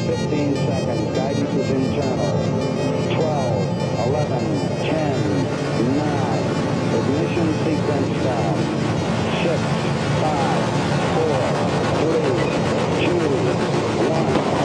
15 seconds. Guidance is internal. 12, 11, 10, 9. Ignition sequence start. 6, 5, 4, 3, 2, 1.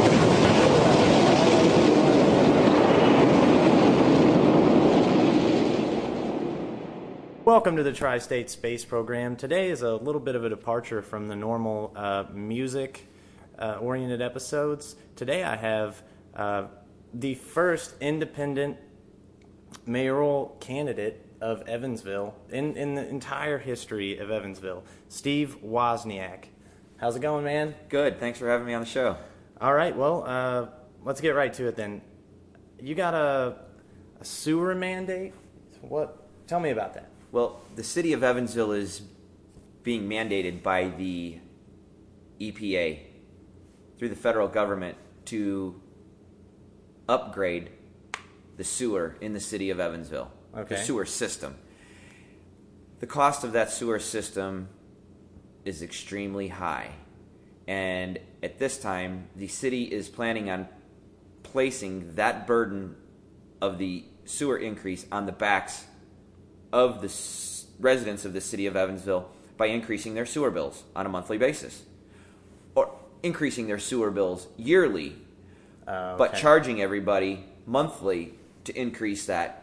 Welcome to the Tri-State Space Program. Today is a little bit of a departure from the normal music-oriented episodes. Today I have the first independent mayoral candidate of Evansville in the entire history of Evansville, Steve Wozniak. How's it going, man? Good. Thanks for having me on the show. All right. Well, let's get right to it then. You got a sewer mandate? What? Tell me about that. Well, the city of Evansville is being mandated by the EPA through the federal government to upgrade the sewer in the city of Evansville, Okay. The sewer system. The cost of that sewer system is extremely high. And at this time, the city is planning on placing that burden of the sewer increase on the backs of the residents of the city of Evansville by increasing their sewer bills on a monthly basis, or increasing their sewer bills yearly, but charging everybody monthly to increase that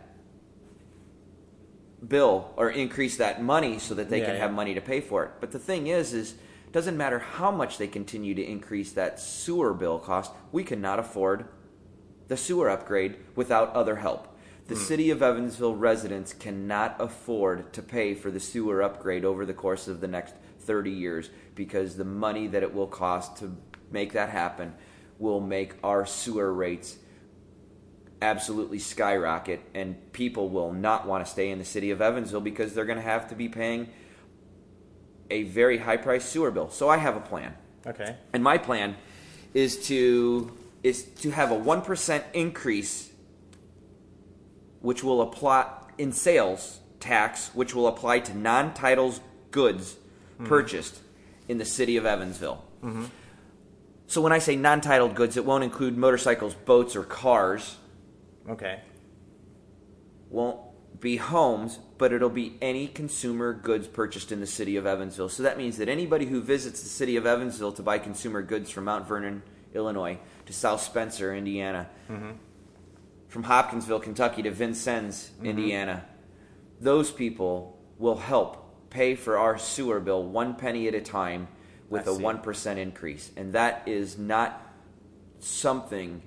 bill or increase that money so that they can have money to pay for it. But the thing is it doesn't matter how much they continue to increase that sewer bill cost, we cannot afford the sewer upgrade without other help. The city of Evansville residents cannot afford to pay for the sewer upgrade over the course of the next 30 years because the money that it will cost to make that happen will make our sewer rates absolutely skyrocket, and people will not want to stay in the city of Evansville because they're going to have to be paying a very high-priced sewer bill. So I have a plan. Okay. And my plan is to have a 1% increase which will apply in sales tax, which will apply to non-titled goods purchased in the city of Evansville. Mm-hmm. So when I say non-titled goods, it won't include motorcycles, boats, or cars. Okay. Won't be homes, but it'll be any consumer goods purchased in the city of Evansville. So that means that anybody who visits the city of Evansville to buy consumer goods from Mount Vernon, Illinois, to South Spencer, Indiana, from Hopkinsville, Kentucky to Vincennes, Indiana, those people will help pay for our sewer bill 1 penny at a time with a 1% increase. And that is not something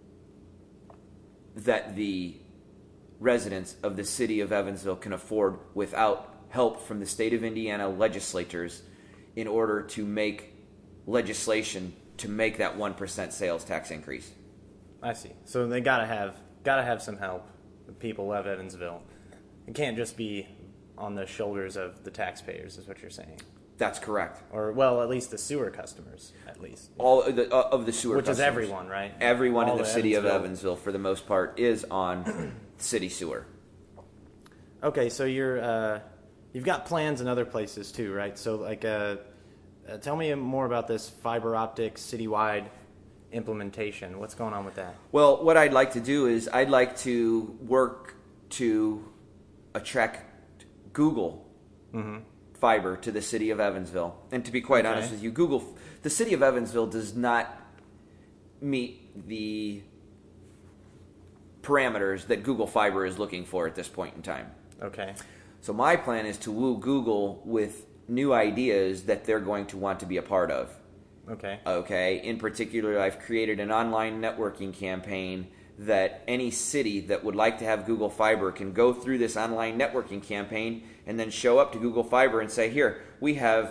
that the residents of the city of Evansville can afford without help from the state of Indiana legislators in order to make legislation to make that 1% sales tax increase. I see. So they gotta have some help. The people of Evansville. It can't just be on the shoulders of the taxpayers, is what you're saying. That's correct. Or, well, at least the sewer customers, at least. All of the sewer Which customers. is everyone, right? Everyone in the city of Evansville, for the most part, is on city sewer. Okay, so you've got plans in other places too, right? So, like, tell me more about this fiber optic citywide implementation. What's going on with that? Well, what I'd like to do is I'd like to work to attract Google fiber to the city of Evansville. And to be quite honest with you, the city of Evansville does not meet the parameters that Google Fiber is looking for at this point in time. Okay. So my plan is to woo Google with new ideas that they're going to want to be a part of. Okay. In particular, I've created an online networking campaign that any city that would like to have Google Fiber can go through this online networking campaign and then show up to Google Fiber and say, here, we have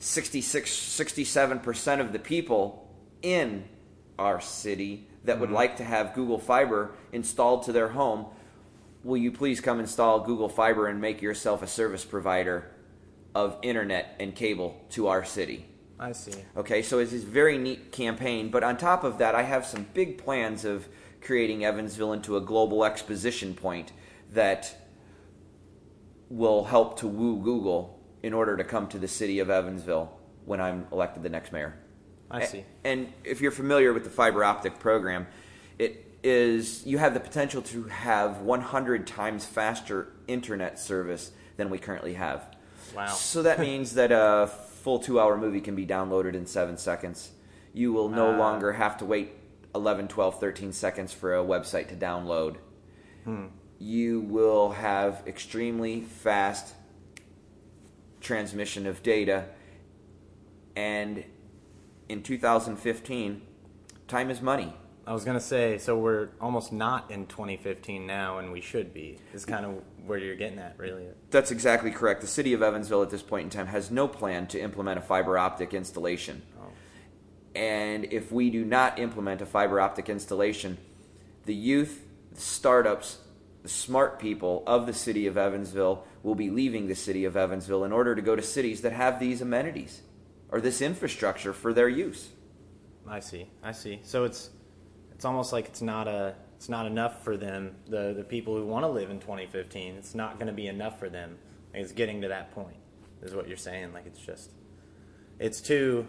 67% of the people in our city that would like to have Google Fiber installed to their home. Will you please come install Google Fiber and make yourself a service provider of internet and cable to our city? I see. Okay, so it's this very neat campaign. But on top of that, I have some big plans of creating Evansville into a global exposition point that will help to woo Google in order to come to the city of Evansville when I'm elected the next mayor. I see. And if you're familiar with the fiber optic program, you have the potential to have 100 times faster internet service than we currently have. Wow. So that means that a full 2-hour movie can be downloaded in 7 seconds. You will no longer have to wait 11, 12, 13 seconds for a website to download. You will have extremely fast transmission of data. And in 2015, time is money. I was going to say, so we're almost not in 2015 now, and we should be, is kind of where you're getting at, really. That's exactly correct. The city of Evansville at this point in time has no plan to implement a fiber optic installation. And if we do not implement a fiber optic installation, the youth, the startups, the smart people of the city of Evansville will be leaving the city of Evansville in order to go to cities that have these amenities or this infrastructure for their use. I see. So it's almost like it's not enough for them, the people who want to live in 2015. It's not going to be enough for them. Like, it's getting to that point, is what you're saying. Like, it's too,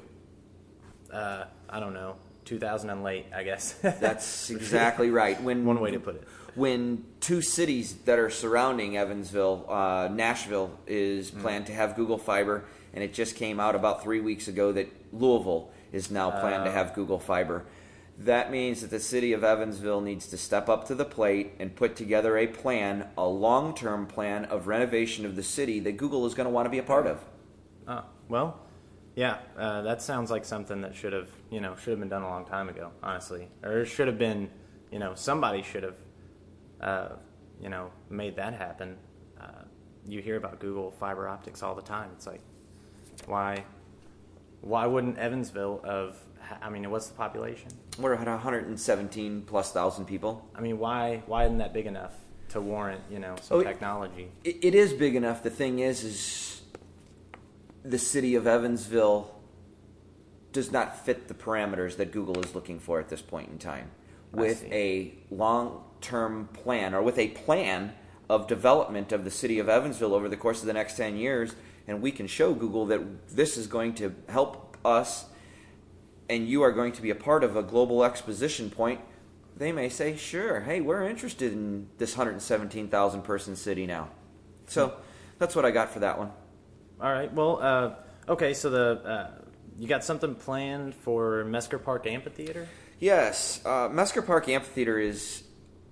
I don't know, 2000 and late, I guess. That's exactly right. One way to put it. When 2 cities that are surrounding Evansville, Nashville is planned to have Google Fiber, and it just came out about 3 weeks ago that Louisville is now planned to have Google Fiber. That means that the city of Evansville needs to step up to the plate and put together a plan, a long-term plan of renovation of the city that Google is going to want to be a part of. Well, yeah, that sounds like something that should have been done a long time ago, honestly. Or it should have been, somebody should have, made that happen. You hear about Google fiber optics all the time. It's like, why wouldn't Evansville what's the population? We're at 117 plus thousand people. I mean, why isn't that big enough to warrant, some technology? It is big enough. The thing is the city of Evansville does not fit the parameters that Google is looking for at this point in time. With a long-term plan, or with a plan of development of the city of Evansville over the course of the next 10 years, and we can show Google that this is going to help us and you are going to be a part of a global exposition point, they may say, sure, hey, we're interested in this 117,000 person city now. So that's what I got for that one. All right. Well, okay, so you got something planned for Mesker Park Amphitheater? Yes. Mesker Park Amphitheater is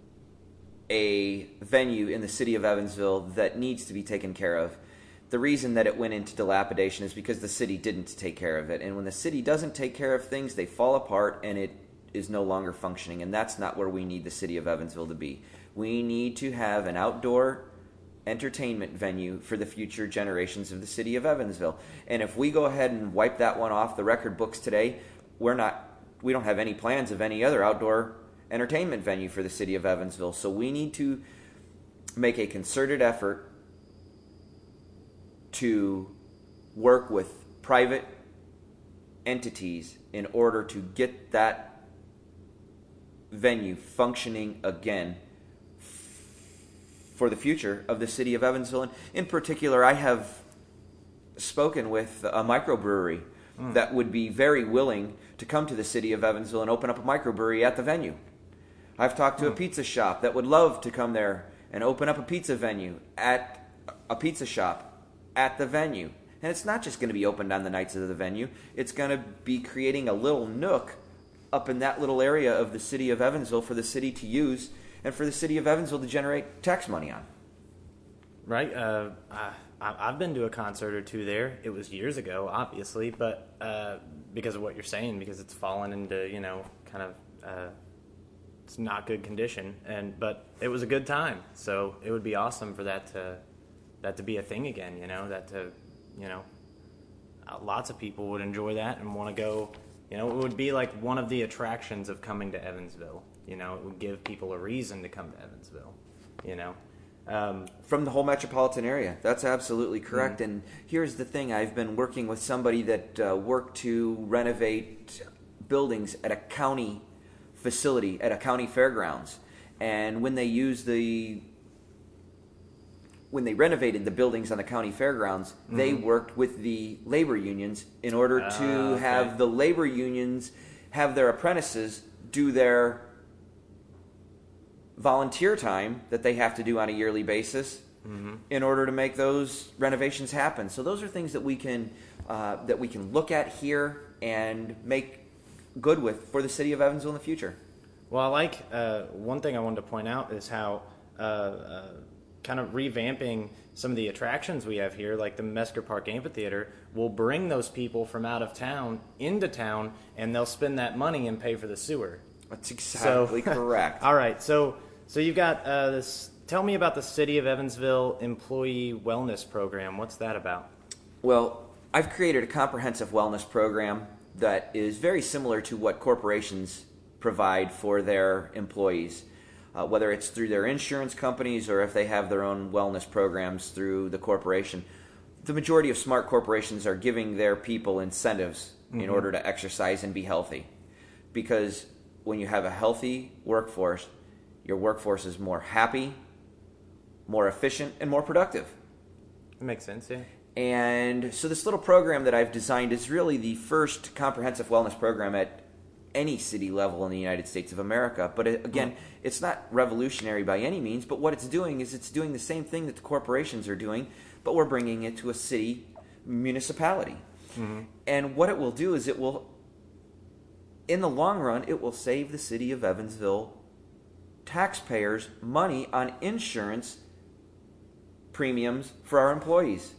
a venue in the city of Evansville that needs to be taken care of. The reason that it went into dilapidation is because the city didn't take care of it. And when the city doesn't take care of things, they fall apart and it is no longer functioning. And that's not where we need the city of Evansville to be. We need to have an outdoor entertainment venue for the future generations of the city of Evansville. And if we go ahead and wipe that one off the record books today, we don't have any plans of any other outdoor entertainment venue for the city of Evansville. So we need to make a concerted effort to work with private entities in order to get that venue functioning again for the future of the city of Evansville. And in particular, I have spoken with a microbrewery that would be very willing to come to the city of Evansville and open up a microbrewery at the venue. I've talked to a pizza shop that would love to come there and open up a pizza venue at a pizza shop at the venue. And it's not just going to be opened on the nights of the venue. It's going to be creating a little nook up in that little area of the city of Evansville for the city to use and for the city of Evansville to generate tax money on. Right. I've been to a concert or two there. It was years ago, obviously, but because of what you're saying, because it's fallen into, kind of it's not good condition. But it was a good time. So it would be awesome for that to be a thing again, lots of people would enjoy that and want to go, it would be like one of the attractions of coming to Evansville, it would give people a reason to come to Evansville, From the whole metropolitan area. That's absolutely correct. Mm-hmm. And here's the thing. I've been working with somebody that worked to renovate buildings at a county facility, at a county fairgrounds. And when they use the when they renovated the buildings on the county fairgrounds, they worked with the labor unions in order to have the labor unions have their apprentices do their volunteer time that they have to do on a yearly basis in order to make those renovations happen. So those are things that we can look at here and make good with for the city of Evansville in the future. Well, I like one thing I wanted to point out is how kind of revamping some of the attractions we have here, like the Mesker Park Amphitheater, will bring those people from out of town into town, and they'll spend that money and pay for the sewer. That's exactly correct. All right, so you've got this. Tell me about the City of Evansville Employee Wellness Program. What's that about? Well, I've created a comprehensive wellness program that is very similar to what corporations provide for their employees, whether it's through their insurance companies or if they have their own wellness programs through the corporation. The majority of smart corporations are giving their people incentives in order to exercise and be healthy. Because when you have a healthy workforce, your workforce is more happy, more efficient, and more productive. That makes sense, yeah. And so this little program that I've designed is really the first comprehensive wellness program at any city level in the United States of America. But again, it's not revolutionary by any means, but what it's doing is it's doing the same thing that the corporations are doing, but we're bringing it to a city municipality. And what it will do is it will, in the long run, it will save the city of Evansville taxpayers money on insurance premiums for our employees.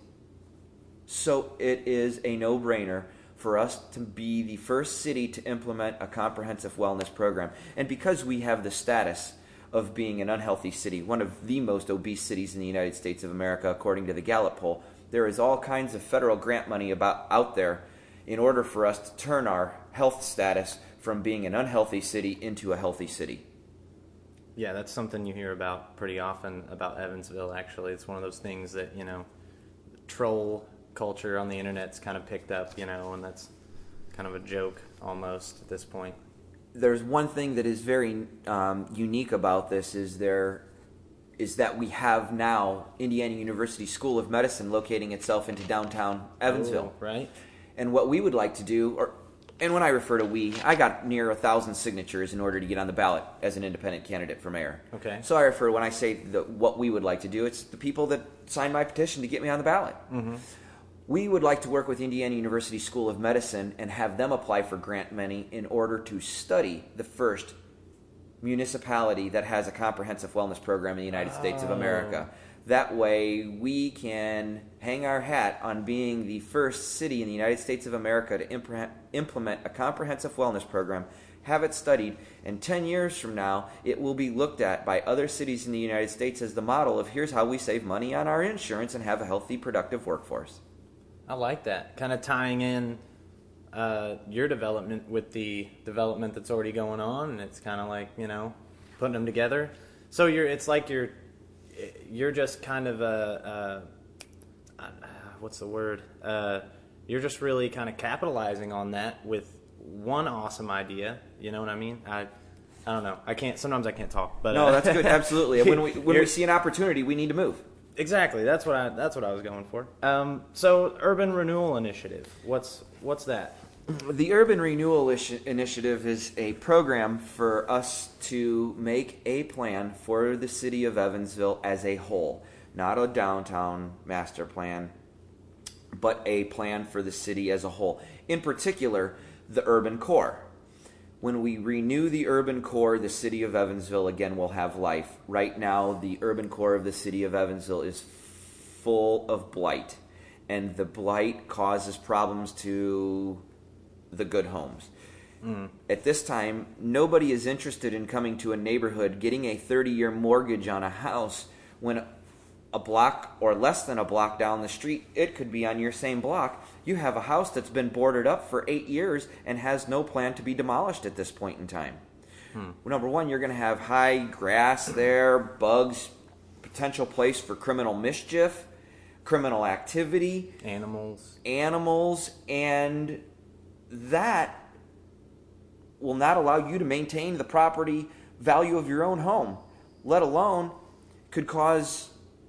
So it is a no-brainer for us to be the first city to implement a comprehensive wellness program. And because we have the status of being an unhealthy city, one of the most obese cities in the United States of America, according to the Gallup poll, there is all kinds of federal grant money out there in order for us to turn our health status from being an unhealthy city into a healthy city. Yeah, that's something you hear about pretty often about Evansville, actually. It's one of those things that, troll culture on the internet's kind of picked up, and that's kind of a joke almost at this point. There's one thing that is very unique about this is that we have now Indiana University School of Medicine locating itself into downtown Evansville. Oh, right. And what we would like to do, and when I refer to we, I got near 1,000 signatures in order to get on the ballot as an independent candidate for mayor. Okay. So I refer, when I say what we would like to do, it's the people that signed my petition to get me on the ballot. We would like to work with Indiana University School of Medicine and have them apply for grant money in order to study the first municipality that has a comprehensive wellness program in the United States of America. That way we can hang our hat on being the first city in the United States of America to implement a comprehensive wellness program, have it studied, and 10 years from now it will be looked at by other cities in the United States as the model of here's how we save money on our insurance and have a healthy, productive workforce. I like that. Kind of tying in your development with the development that's already going on, and it's kind of like, putting them together. So it's like you're just kind of what's the word? You're just really kind of capitalizing on that with one awesome idea. You know what I mean? I don't know. Sometimes I can't talk. But no, that's good. Absolutely. When we see an opportunity, we need to move. Exactly. That's what I was going for. So, Urban Renewal Initiative. What's that? The Urban Renewal Initiative is a program for us to make a plan for the city of Evansville as a whole. Not a downtown master plan, but a plan for the city as a whole. In particular, the urban core. When we renew the urban core, the city of Evansville again will have life. Right now, the urban core of the city of Evansville is full of blight, and the blight causes problems to the good homes. At this time, nobody is interested in coming to a neighborhood, getting a 30-year mortgage on a house when a block or less than a block down the street, it could be on your same block, you have a house that's been boarded up for 8 years and has no plan to be demolished at this point in time. Number one, you're going to have high grass there, bugs, potential place for criminal mischief, criminal activity, animals, and that will not allow you to maintain the property value of your own home, let alone could cause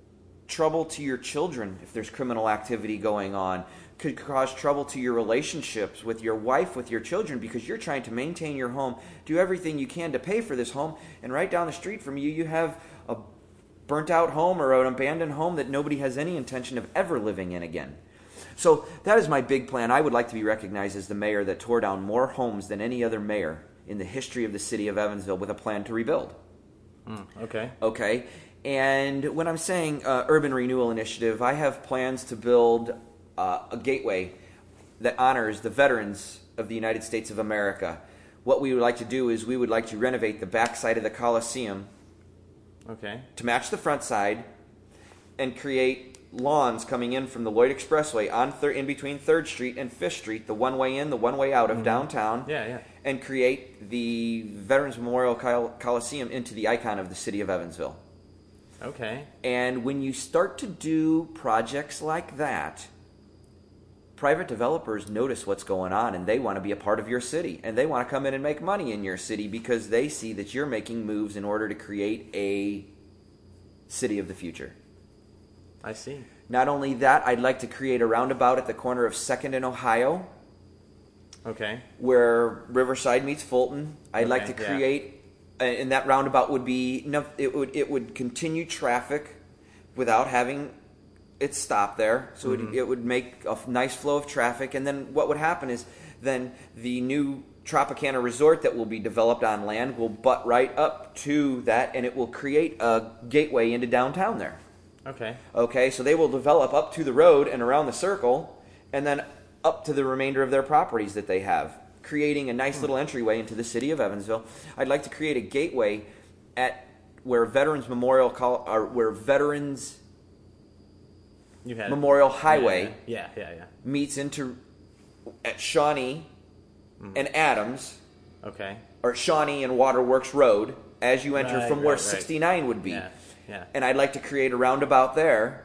trouble to your children if there's criminal activity going on. Could cause trouble to your relationships with your wife, with your children, because you're trying to maintain your home, do everything you can to pay for this home, and right down the street from you, you have a burnt-out home or an abandoned home that nobody has any intention of ever living in again. So that is my big plan. I would like to be recognized as the mayor that tore down more homes than any other mayor in the history of the city of Evansville with a plan to rebuild. Okay. Okay. And when I'm saying urban renewal initiative, I have plans to build a gateway that honors the veterans of the United States of America. What we would like to do is we would like to renovate the back side of the Coliseum to match the front side and create lawns coming in from the Lloyd Expressway in between 3rd Street and 5th Street, the one way in, the one way out of downtown, and create the Veterans Memorial Coliseum into the icon of the city of Evansville. Okay. And when you start to do projects like that, private developers notice what's going on, and they want to be a part of your city, and they want to come in and make money in your city because they see that you're making moves in order to create a city of the future. I see. Not only that, I'd like to create a roundabout at the corner of 2nd and Ohio. Okay. Where Riverside meets Fulton. I'd like to create, and that roundabout would be, it would continue traffic without having it stop there. So it would make a nice flow of traffic. And then what would happen is then the new Tropicana Resort that will be developed on land will butt right up to that, and it will create a gateway into downtown there. Okay, so they will develop up to the road and around the circle, and then up to the remainder of their properties that they have, creating a nice little entryway into the city of Evansville. I'd like to create a gateway at where Veterans Memorial Memorial Highway meets into at Shawnee and Adams. Okay. Or Shawnee and Waterworks Road as you enter from where 69 would be. And I'd like to create a roundabout there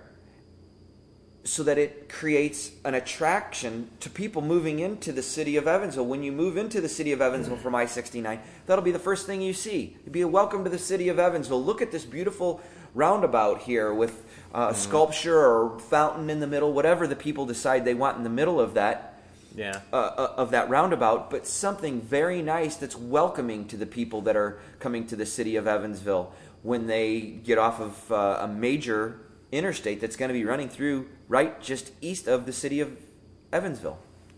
so that it creates an attraction to people moving into the city of Evansville. When you move into the city of Evansville from I-69, that'll be the first thing you see. It'll be a welcome to the city of Evansville. Look at this beautiful roundabout here with sculpture or fountain in the middle, whatever the people decide they want in the middle of that. Of that roundabout, but something very nice that's welcoming to the people that are coming to the city of Evansville when they get off of a major interstate that's going to be running through right just east of the city of Evansville.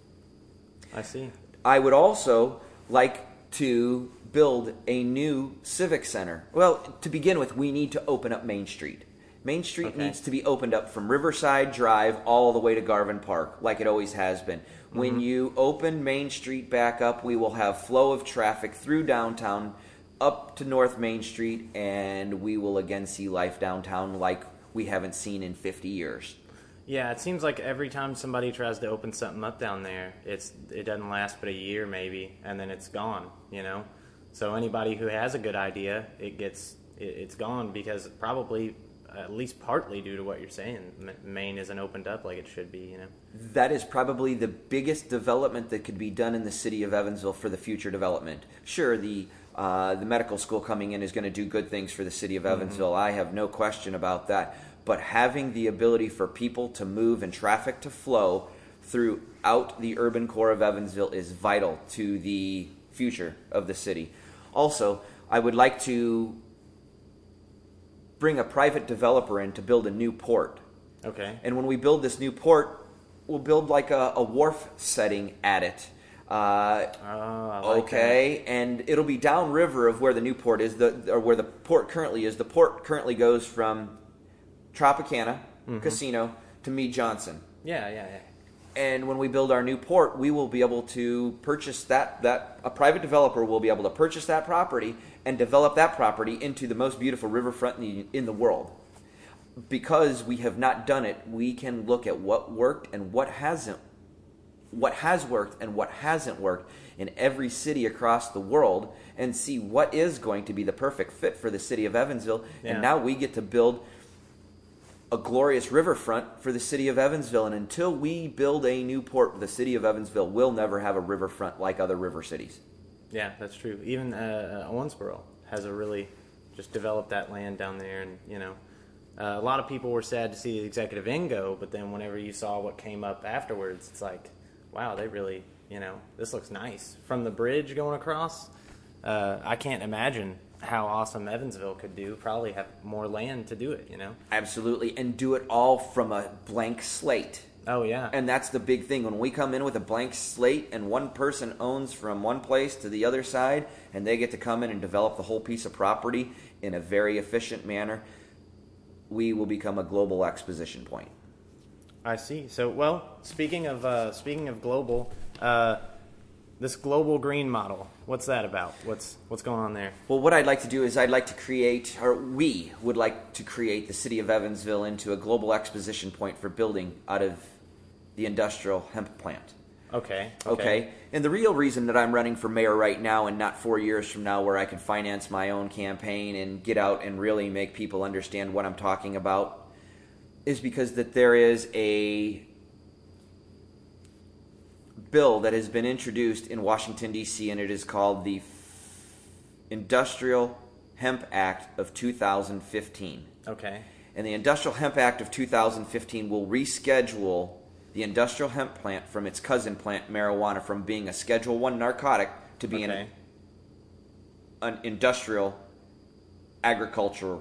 I see. I would also like to build a new civic center. Well, to begin with, we need to open up Main Street. Main Street needs to be opened up from Riverside Drive all the way to Garvin Park, like it always has been. When you open Main Street back up, we will have flow of traffic through downtown up to North Main Street, and we will again see life downtown like we haven't seen in 50 years. Yeah, it seems like every time somebody tries to open something up down there, it doesn't last but a year maybe, and then it's gone, you know? So anybody who has a good idea, it's gone because probably at least partly due to what you're saying, Maine isn't opened up like it should be, you know? That is probably the biggest development that could be done in the city of Evansville for the future development. Sure, the medical school coming in is going to do good things for the city of Evansville. I have no question about that. But having the ability for people to move and traffic to flow throughout the urban core of Evansville is vital to the future of the city. Also, I would like to bring a private developer in to build a new port. Okay. And when we build this new port, we'll build like a wharf setting at it. I like that. And it'll be downriver of where the new port is, or where the port currently is. The port currently goes from Tropicana Casino to Meade Johnson. Yeah. And when we build our new port, we will be able to purchase that a private developer will be able to purchase that property and develop that property into the most beautiful riverfront in the world. Because we have not done it, we can look at what worked and what has worked and what hasn't worked in every city across the world and see what is going to be the perfect fit for the city of Evansville. Yeah. And now we get to build a glorious riverfront for the city of Evansville. And until we build a new port, the city of Evansville will never have a riverfront like other river cities. Yeah, that's true. Even Owensboro has a really just developed that land down there, and you know, A lot of people were sad to see the executive end go, but then whenever you saw what came up afterwards, it's like, wow, they really, this looks nice. From the bridge going across, I can't imagine how awesome Evansville could do. Probably have more land to do it, Absolutely, and do it all from a blank slate. Oh, yeah. And that's the big thing. When we come in with a blank slate and one person owns from one place to the other side, and they get to come in and develop the whole piece of property in a very efficient manner, we will become a global exposition point. I see. So, well, speaking of global, this global green model, what's that about? What's going on there? Well, what I'd like to do is we would like to create the city of Evansville into a global exposition point for building out of the industrial hemp plant. Okay. And the real reason that I'm running for mayor right now and not 4 years from now where I can finance my own campaign and get out and really make people understand what I'm talking about is because that there is a bill that has been introduced in Washington, D.C., and it is called the Industrial Hemp Act of 2015. Okay. And the Industrial Hemp Act of 2015 will reschedule the industrial hemp plant from its cousin plant, marijuana, from being a Schedule I narcotic to being an industrial agricultural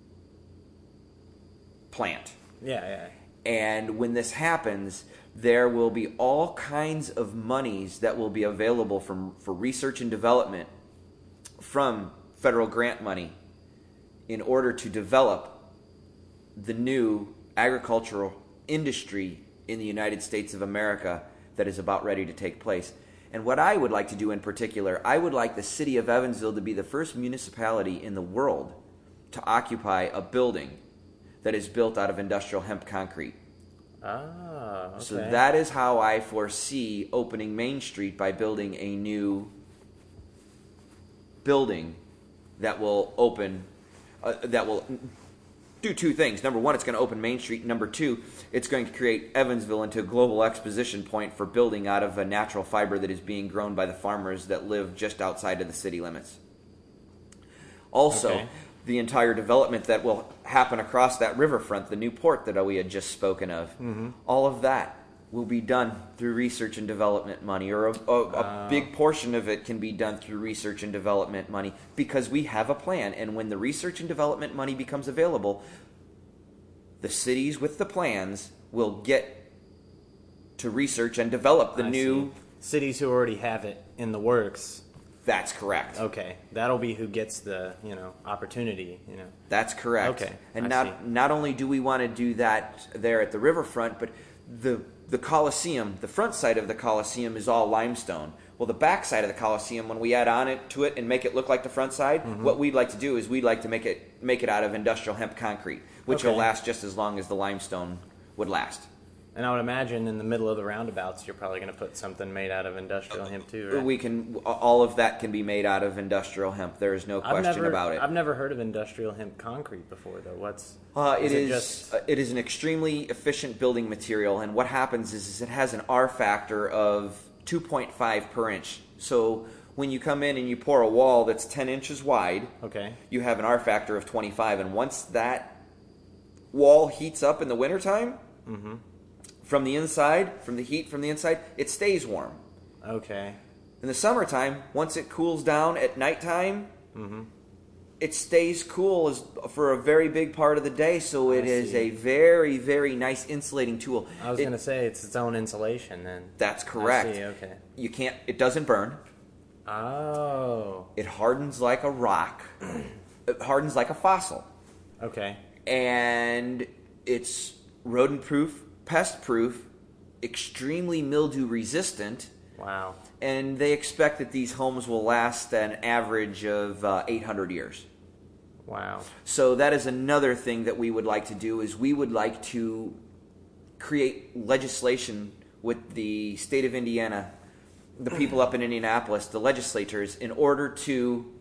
plant. Yeah. And when this happens, there will be all kinds of monies that will be available for research and development from federal grant money in order to develop the new agricultural industry in the United States of America that is about ready to take place. And what I would like to do in particular, I would like the city of Evansville to be the first municipality in the world to occupy a building that is built out of industrial hemp concrete. Ah, okay. So that is how I foresee opening Main Street, by building a new building that will open, that will do two things. Number one, it's going to open Main Street. Number two, it's going to create Evansville into a global exposition point for building out of a natural fiber that is being grown by the farmers that live just outside of the city limits. Also, the entire development that will happen across that riverfront, the new port that we had just spoken of, all of that will be done through research and development money, or a big portion of it can be done through research and development money, because we have a plan. And when the research and development money becomes available, the cities with the plans will get to research and develop the new cities who already have it in the works. That's correct. Okay, that'll be who gets the opportunity. That's correct. Okay, and not only do we want to do that there at the riverfront, but the Coliseum, the front side of the Coliseum is all limestone. Well, the back side of the Coliseum, when we add on to it and make it look like the front side, what we'd like to do is we'd like to make it out of industrial hemp concrete, which will last just as long as the limestone would last. And I would imagine in the middle of the roundabouts, you're probably going to put something made out of industrial hemp too, right? All of that can be made out of industrial hemp. There is no question about it. I've never heard of industrial hemp concrete before, though. It is an extremely efficient building material, and what happens is it has an R factor of 2.5 per inch. So when you come in and you pour a wall that's 10 inches wide, you have an R factor of 25, and once that wall heats up in the wintertime, from the inside, from the heat from the inside, it stays warm. Okay. In the summertime, once it cools down at nighttime, it stays cool for a very big part of the day, so it is a very, very nice insulating tool. I was going to say it's its own insulation then. That's correct. I see, okay. It doesn't burn. Oh. It hardens like a rock. It hardens like a fossil. Okay. And it's rodent-proof, pest-proof, extremely mildew-resistant. Wow. And they expect that these homes will last an average of 800 years. Wow. So that is another thing that we would like to do, is we would like to create legislation with the state of Indiana, the people up in Indianapolis, the legislators, in order to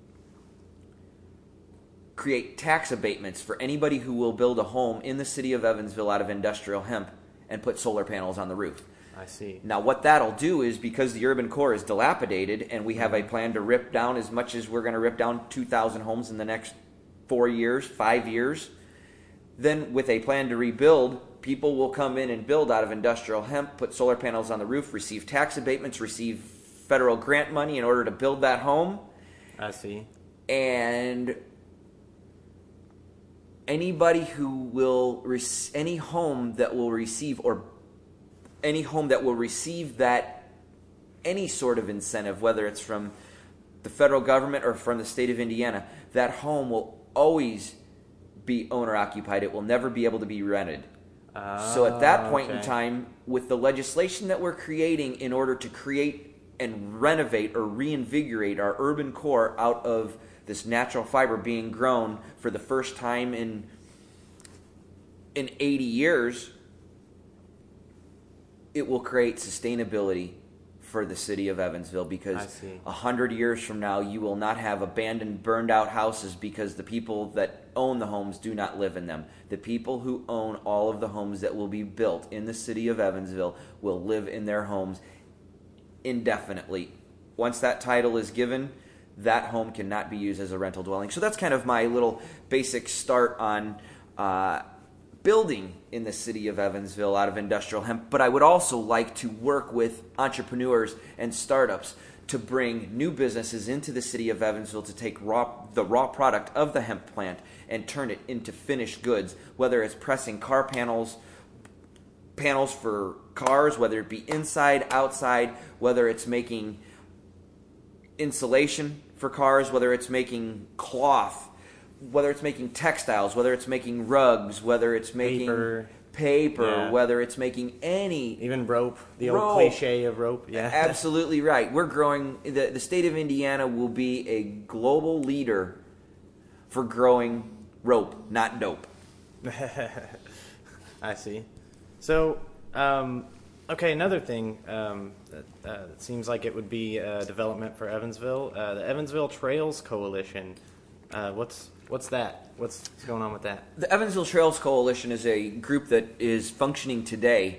create tax abatements for anybody who will build a home in the city of Evansville out of industrial hemp and put solar panels on the roof. I see. Now, what that'll do is, because the urban core is dilapidated and we have a plan to rip down as much as we're going to rip down 2,000 homes in the next 4 years, 5 years, Then with a plan to rebuild, people will come in and build out of industrial hemp, put solar panels on the roof, receive tax abatements, receive federal grant money in order to build that home. I see. And anybody who will any home that will receive that any sort of incentive, whether it's from the federal government or from the state of Indiana, that home will always be owner occupied. It will never be able to be rented. So at that point in time, with the legislation that we're creating in order to create and renovate or reinvigorate our urban core out of this natural fiber being grown for the first time in 80 years, it will create sustainability for the city of Evansville, because 100 years from now you will not have abandoned, burned out houses because the people that own the homes do not live in them. The people who own all of the homes that will be built in the city of Evansville will live in their homes indefinitely. Once that title is given, that home cannot be used as a rental dwelling. So that's kind of my little basic start on building in the city of Evansville out of industrial hemp. But I would also like to work with entrepreneurs and startups to bring new businesses into the city of Evansville to take the raw product of the hemp plant and turn it into finished goods, whether it's pressing car panels for cars, whether it be inside, outside, whether it's making insulation for cars, whether it's making cloth, whether it's making textiles, whether it's making rugs, whether it's making paper, whether it's making even rope, the old cliche of rope. Yeah, absolutely right. We're growing. The state of Indiana will be a global leader for growing rope, not dope. I see. So, okay, another thing that seems like it would be a development for Evansville, the Evansville Trails Coalition. What's that? What's going on with that? The Evansville Trails Coalition is a group that is functioning today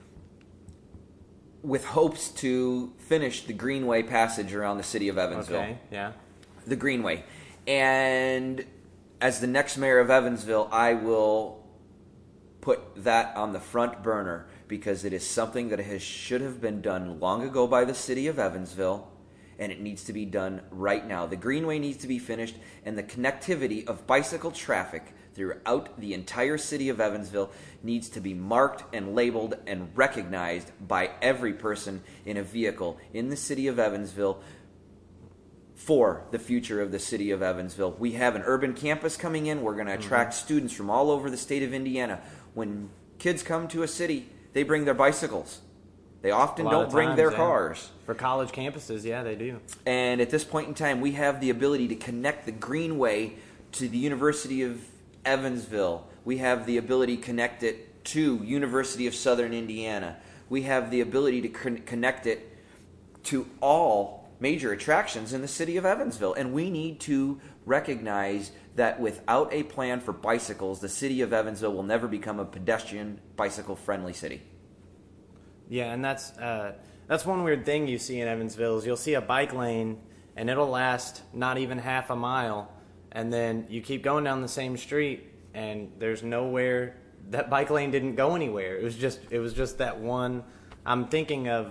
with hopes to finish the Greenway passage around the city of Evansville. Okay, yeah. The Greenway. And as the next mayor of Evansville, I will put that on the front burner because it is something that should have been done long ago by the city of Evansville, and it needs to be done right now. The Greenway needs to be finished, and the connectivity of bicycle traffic throughout the entire city of Evansville needs to be marked and labeled and recognized by every person in a vehicle in the city of Evansville for the future of the city of Evansville. We have an urban campus coming in. We're going to attract students from all over the state of Indiana. When kids come to a city, they bring their bicycles. They often don't bring their cars. For college campuses, yeah, they do. And at this point in time, we have the ability to connect the Greenway to the University of Evansville. We have the ability to connect it to University of Southern Indiana. We have the ability to connect it to all major attractions in the city of Evansville. And we need to recognize that without a plan for bicycles, the city of Evansville will never become a pedestrian, bicycle-friendly city. Yeah, and that's one weird thing you see in Evansville is you'll see a bike lane and it'll last not even half a mile, and then you keep going down the same street and there's nowhere. That bike lane didn't go anywhere. It was just that one. I'm thinking of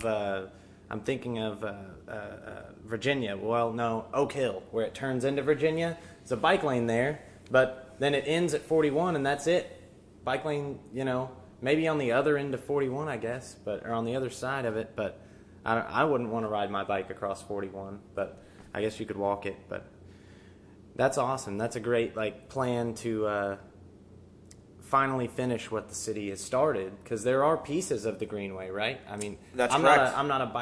Virginia. Well, no, Oak Hill, where it turns into Virginia. It's a bike lane there, but then it ends at 41 and that's it. Bike lane, maybe on the other end of 41, I guess, or on the other side of it. But I wouldn't want to ride my bike across 41, but I guess you could walk it. But that's awesome. That's a great plan to finally finish what the city has started, because there are pieces of the Greenway, right? I mean, that's correct. I'm not a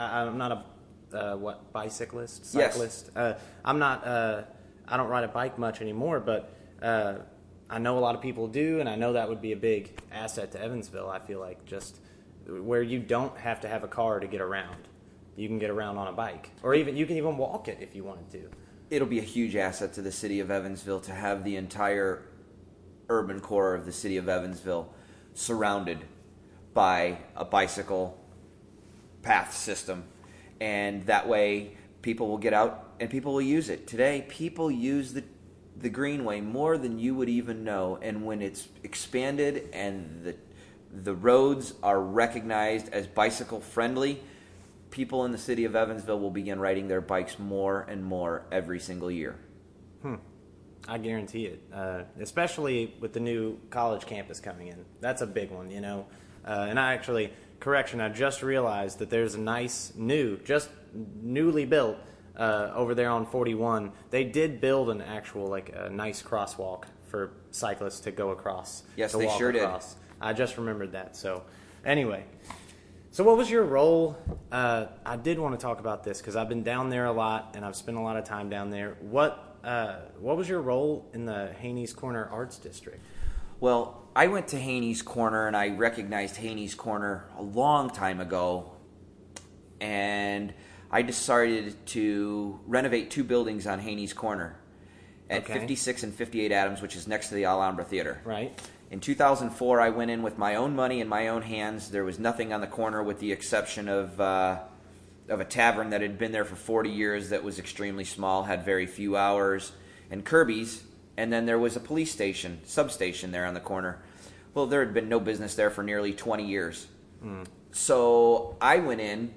bicyclist? Cyclist. Yes. I don't ride a bike much anymore, but I know a lot of people do, and I know that would be a big asset to Evansville. I feel like just where you don't have to have a car to get around. You can get around on a bike, or you can even walk it if you wanted to. It'll be a huge asset to the city of Evansville to have the entire urban core of the city of Evansville surrounded by a bicycle path system, and that way people will get out and people will use it. Today, people use the the Greenway more than you would even know. And when it's expanded and the roads are recognized as bicycle friendly, people in the city of Evansville will begin riding their bikes more and more every single year. I guarantee it, especially with the new college campus coming in. That's a big one, you know. And I just realized that there's a nice newly built over there on 41. They did build an actual, a nice crosswalk for cyclists to go across. Yes, to they walk sure across. I just remembered that. So, anyway. So what was your role? I did want to talk about this because I've been down there a lot and I've spent a lot of time down there. What was your role in the Haney's Corner Arts District? Well, I went to Haney's Corner and I recognized Haney's Corner a long time ago, and I decided to renovate 2 buildings on Haney's Corner at 56 and 58 Adams, which is next to the Alhambra Theater. Right. In 2004, I went in with my own money in my own hands. There was nothing on the corner with the exception of a tavern that had been there for 40 years that was extremely small, had very few hours, and Kirby's. And then there was a police station, substation there on the corner. Well, there had been no business there for nearly 20 years. So I went in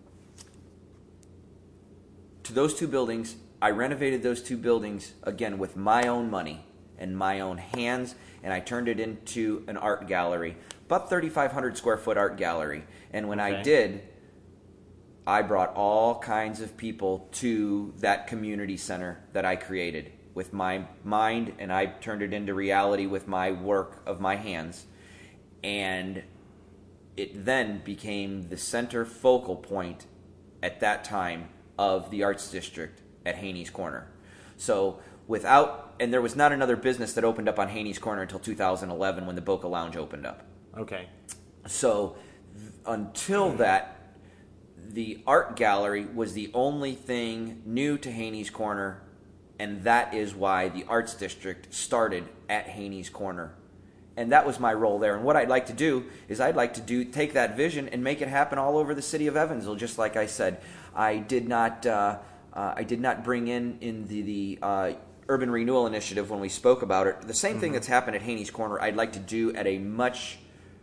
to those 2 buildings. I renovated those 2 buildings, again, with my own money and my own hands, and I turned it into an art gallery, about 3,500 square foot art gallery. And when I did, I brought all kinds of people to that community center that I created with my mind, and I turned it into reality with my work of my hands. And it then became the center focal point at that time of the Arts District at Haney's Corner. So and there was not another business that opened up on Haney's Corner until 2011 when the Boca Lounge opened up. Okay. So until that, the art gallery was the only thing new to Haney's Corner, and that is why the Arts District started at Haney's Corner. And that was my role there. And what I'd like to do is take that vision and make it happen all over the city of Evansville. Just like I said, I did not bring in the Urban Renewal Initiative when we spoke about it. The same thing that's happened at Haney's Corner, I'd like to do at a much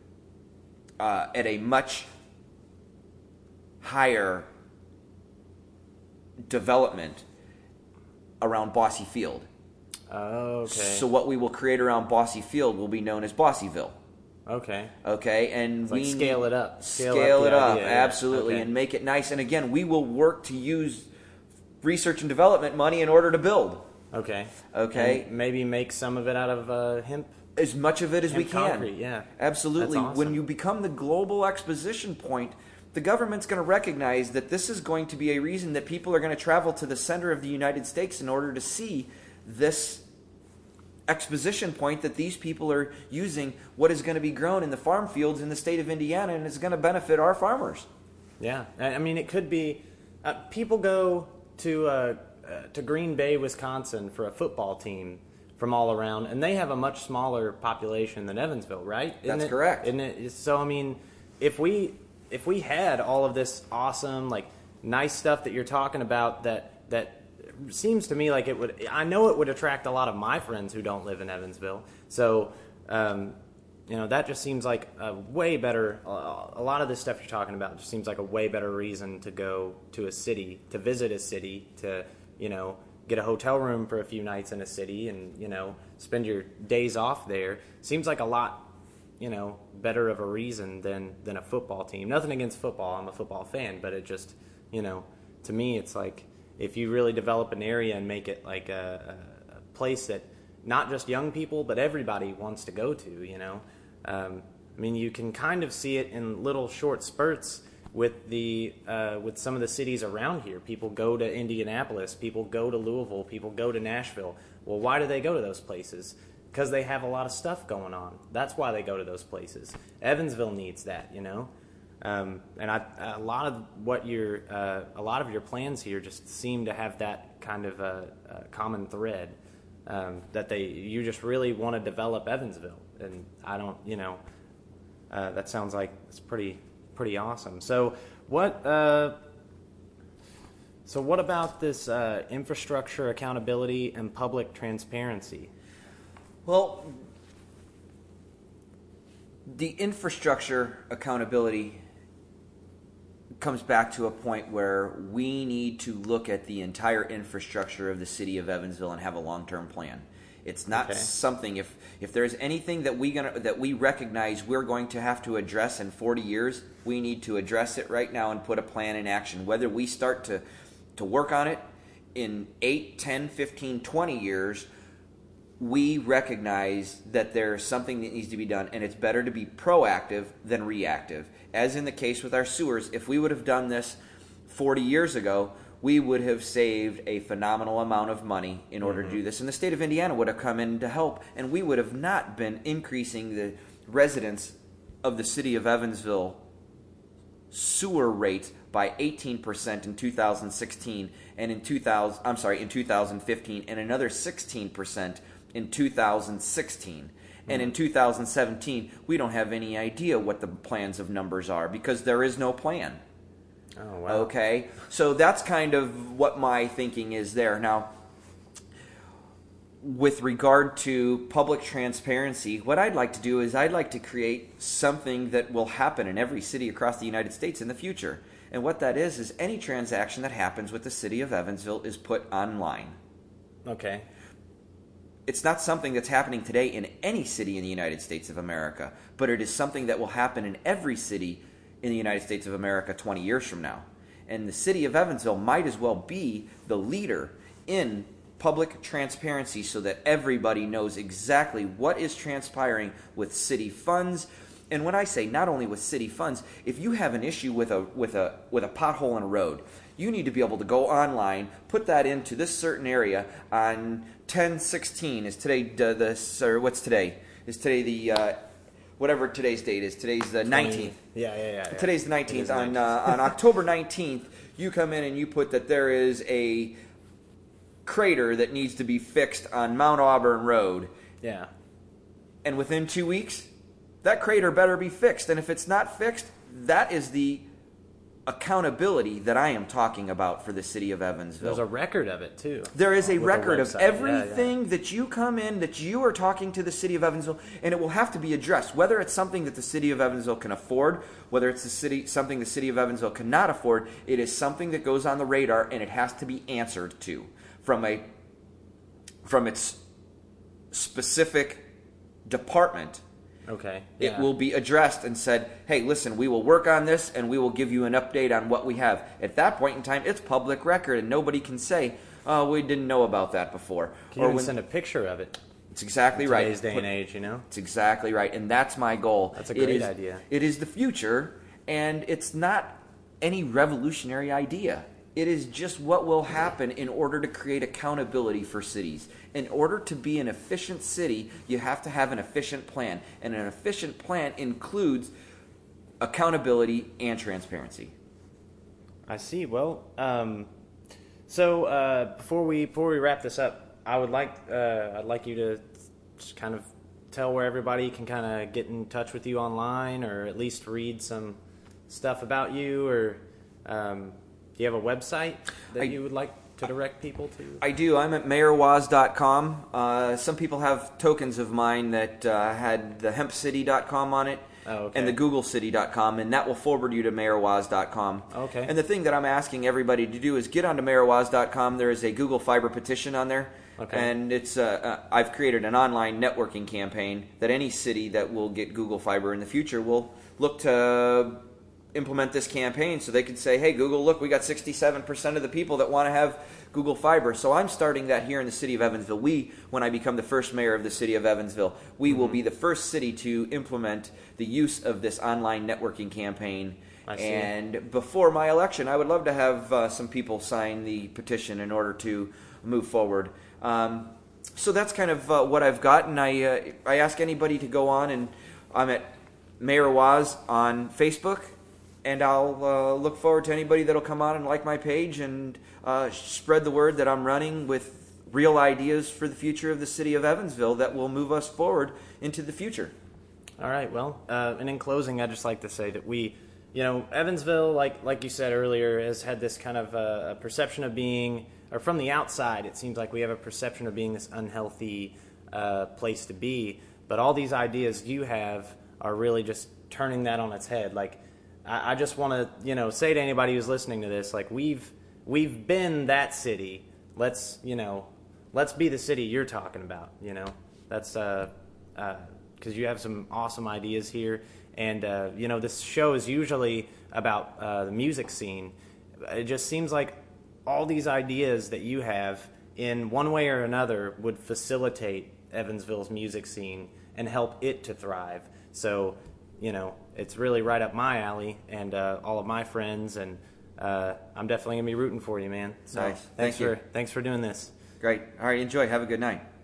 higher development around Bosse Field. Oh, okay. So what we will create around Bosse Field will be known as Bosseville. Okay. Okay, and it's we scale it up. Scale it up, idea, absolutely, okay. And make it nice. And again, we will work to use research and development money in order to build. Okay. And maybe make some of it out of hemp. As much of it as we can. Concrete, yeah. Absolutely. That's awesome. When you become the global exposition point, the government's going to recognize that this is going to be a reason that people are going to travel to the center of the United States in order to see this exposition point that these people are using what is going to be grown in the farm fields in the state of Indiana, and it's going to benefit our farmers. Yeah. I mean, it could be people go to Green Bay, Wisconsin for a football team from all around, and they have a much smaller population than Evansville, right? That's correct. Isn't it? So, I mean, if we had all of this awesome, nice stuff that you're talking about that seems to me like it would, I know it would attract a lot of my friends who don't live in Evansville. So, that just seems like a way better, a lot of this stuff you're talking about just seems like a way better reason to go to a city, to visit a city, to, get a hotel room for a few nights in a city and, spend your days off there. Seems like a lot, better of a reason than a football team. Nothing against football. I'm a football fan, but it just, to me, it's like if you really develop an area and make it like a place that not just young people, but everybody wants to go to, I mean, you can kind of see it in little short spurts with with some of the cities around here. People go to Indianapolis, people go to Louisville, people go to Nashville. Well, why do they go to those places? Because they have a lot of stuff going on. That's why they go to those places. Evansville needs that, and a lot of your plans here just seem to have that kind of a common thread, that you just really want to develop Evansville, and I don't, that sounds like it's pretty awesome. So what? So what about this infrastructure accountability and public transparency? Well, the infrastructure accountability comes back to a point where we need to look at the entire infrastructure of the city of Evansville and have a long-term plan. It's not something, if there's anything that we recognize we're going to have to address in 40 years, we need to address it right now and put a plan in action. Whether we start to work on it in 8, 10, 15, 20 years, we recognize that there's something that needs to be done, and it's better to be proactive than reactive. As in the case with our sewers, if we would have done this 40 years ago, we would have saved a phenomenal amount of money in order to do this. And the state of Indiana would have come in to help, and we would have not been increasing the residents of the city of Evansville sewer rate by 18% in 2016 and in 2015, and another 16% in 2016. And in 2017, we don't have any idea what the plans of numbers are because there is no plan. Oh, wow. Okay? So that's kind of what my thinking is there. Now, with regard to public transparency, what I'd like to do is I'd like to create something that will happen in every city across the United States in the future. And what that is any transaction that happens with the city of Evansville is put online. Okay. It's not something that's happening today in any city in the United States of America, but it is something that will happen in every city in the United States of America 20 years from now. And the city of Evansville might as well be the leader in public transparency so that everybody knows exactly what is transpiring with city funds. And when I say not only with city funds, if you have an issue with a pothole in a road, you need to be able to go online, put that into this certain area on 10/16. Is today what's today? Is today the whatever today's date is? Today's the 19th. Yeah. Today's the 19th. On October 19th, you come in and you put that there is a crater that needs to be fixed on Mount Auburn Road. Yeah. And within 2 weeks, that crater better be fixed. And if it's not fixed, that is the accountability that I am talking about for the city of Evansville. There's a record of it, too. There is a record of website. everything that you come in, that you are talking to the city of Evansville, and it will have to be addressed. Whether it's something that the city of Evansville can afford, whether it's something the city of Evansville cannot afford, it is something that goes on the radar, and it has to be answered to from its specific department. Okay. Yeah. It will be addressed and said, hey, listen, we will work on this and we will give you an update on what we have. At that point in time, it's public record and nobody can say, oh, we didn't know about that before. Can you even send a picture of it? It's exactly right. Today's day and age, you know? It's exactly right. And that's my goal. That's a great idea. It is the future, and it's not any revolutionary idea. It is just what will happen in order to create accountability for cities. In order to be an efficient city, you have to have an efficient plan. And an efficient plan includes accountability and transparency. I see. Well, so before we wrap this up, I'd like you to just kind of tell where everybody can kind of get in touch with you online, or at least read some stuff about you, or do you have a website that you would like to direct people to? I do. I'm at mayorwaz.com. Some people have tokens of mine that had the hempcity.com on it. Oh, okay. And the googlecity.com, and that will forward you to mayorwaz.com. Okay. And the thing that I'm asking everybody to do is get onto mayorwaz.com. There is a Google Fiber petition on there. Okay. And it's I've created an online networking campaign that any city that will get Google Fiber in the future will look to implement this campaign, so they could say, hey, Google, look, we got 67% of the people that want to have Google Fiber. So I'm starting that here in the city of Evansville. When I become the first mayor of the city of Evansville, we will be the first city to implement the use of this online networking campaign. I see. And before my election, I would love to have some people sign the petition in order to move forward. So that's kind of what I've got, and I ask anybody to go on, and I'm at Mayor Waz on Facebook. And I'll look forward to anybody that'll come on and like my page and spread the word that I'm running with real ideas for the future of the city of Evansville that will move us forward into the future. All right. Well, and in closing, I'd just like to say that we Evansville, like you said earlier, has had this kind of a perception of being, or from the outside, it seems like we have a perception of being this unhealthy place to be. But all these ideas you have are really just turning that on its head. Like, I just want to, say to anybody who's listening to this, like, we've been that city. Let's be the city you're talking about. That's because you have some awesome ideas here. And, this show is usually about the music scene. It just seems like all these ideas that you have, in one way or another, would facilitate Evansville's music scene and help it to thrive. So, it's really right up my alley and all of my friends, and I'm definitely going to be rooting for you, man. So nice. Thanks for doing this. Great. All right, enjoy. Have a good night.